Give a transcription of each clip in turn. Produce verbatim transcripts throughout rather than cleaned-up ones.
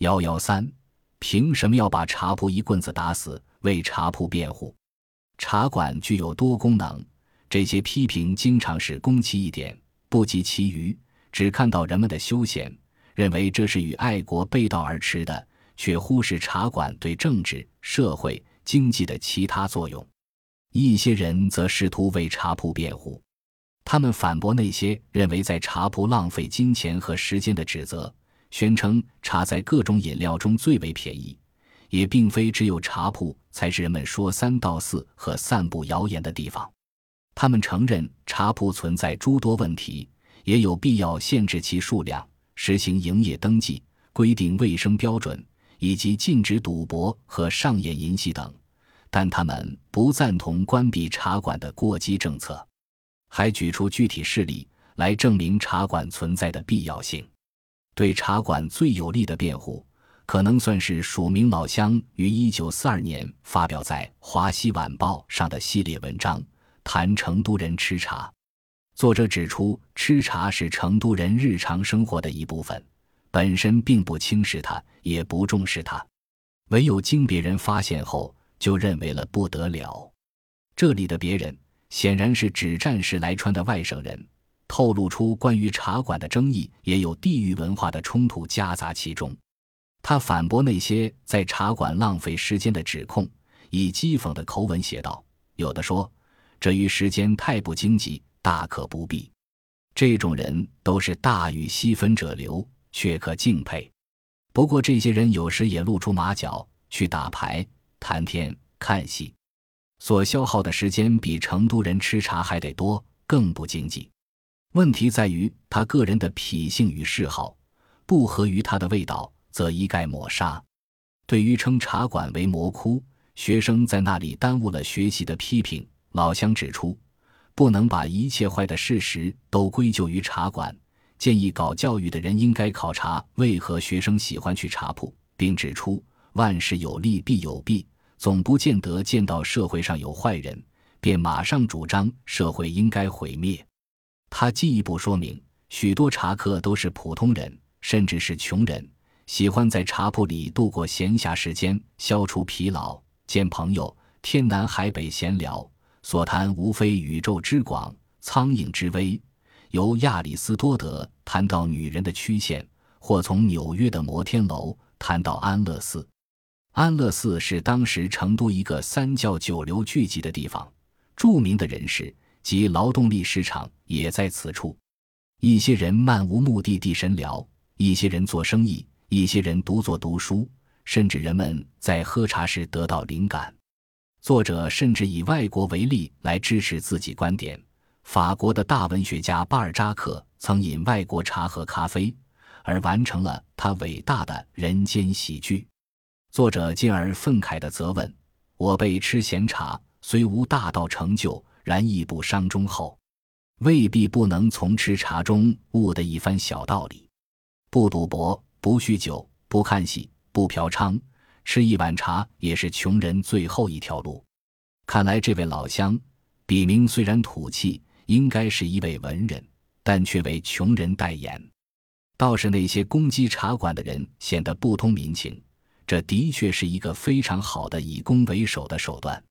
一一三凭什么要把茶铺一棍子打死，为茶铺辩护？茶馆具有多功能，这些批评经常是攻其一点，不及其余，只看到人们的休闲，认为这是与爱国背道而驰的，却忽视茶馆对政治、社会、经济的其他作用。一些人则试图为茶铺辩护，他们反驳那些认为在茶铺浪费金钱和时间的指责，宣称茶在各种饮料中最为便宜，也并非只有茶铺才是人们说三道四和散布谣言的地方。他们承认茶铺存在诸多问题，也有必要限制其数量，实行营业登记，规定卫生标准，以及禁止赌博和上演淫戏等，但他们不赞同关闭茶馆的过激政策，还举出具体事例来证明茶馆存在的必要性。对茶馆最有力的辩护，可能算是署名老乡于一九四二年发表在《华西晚报》上的系列文章，谈成都人吃茶。作者指出，吃茶是成都人日常生活的一部分，本身并不轻视它，也不重视它，唯有经别人发现后，就认为了不得了。这里的别人显然是指战时来川的外省人，透露出关于茶馆的争议也有地域文化的冲突夹杂其中。他反驳那些在茶馆浪费时间的指控，以讥讽的口吻写道：有的说这于时间太不经济，大可不必。这种人都是大禹惜分者流，却可敬佩。不过这些人有时也露出马脚，去打牌、谈天、看戏，所消耗的时间比成都人吃茶还得多，更不经济。问题在于他个人的脾性与嗜好，不合于他的味道，则一概抹杀。对于称茶馆为魔窟，学生在那里耽误了学习的批评，老乡指出，不能把一切坏的事实都归咎于茶馆，建议搞教育的人应该考察为何学生喜欢去茶铺，并指出万事有利必有弊，总不见得见到社会上有坏人，便马上主张社会应该毁灭。他进一步说明，许多茶客都是普通人，甚至是穷人，喜欢在茶铺里度过闲暇时间，消除疲劳，见朋友，天南海北闲聊，所谈无非宇宙之广，苍蝇之微，由亚里斯多德谈到女人的曲线，或从纽约的摩天楼谈到安乐寺。安乐寺是当时成都一个三教九流聚集的地方，著名的人士及劳动力市场也在此处。一些人漫无目的地神聊，一些人做生意，一些人独坐读书，甚至人们在喝茶时得到灵感。作者甚至以外国为例来支持自己观点，法国的大文学家巴尔扎克曾饮外国茶和咖啡，而完成了他伟大的人间喜剧。作者进而愤慨地责问，我辈吃闲茶，虽无大道成就，然亦不伤忠厚，未必不能从吃茶中悟得一番小道理。不赌博，不酗酒，不看戏，不嫖娼，吃一碗茶也是穷人最后一条路。看来这位老乡笔名虽然土气，应该是一位文人，但却为穷人代言。倒是那些攻击茶馆的人显得不通民情，这的确是一个非常好的以攻为守的手段。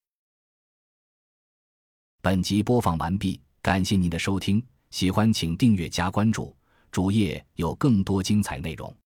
本集播放完毕，感谢您的收听，喜欢请订阅加关注，主页有更多精彩内容。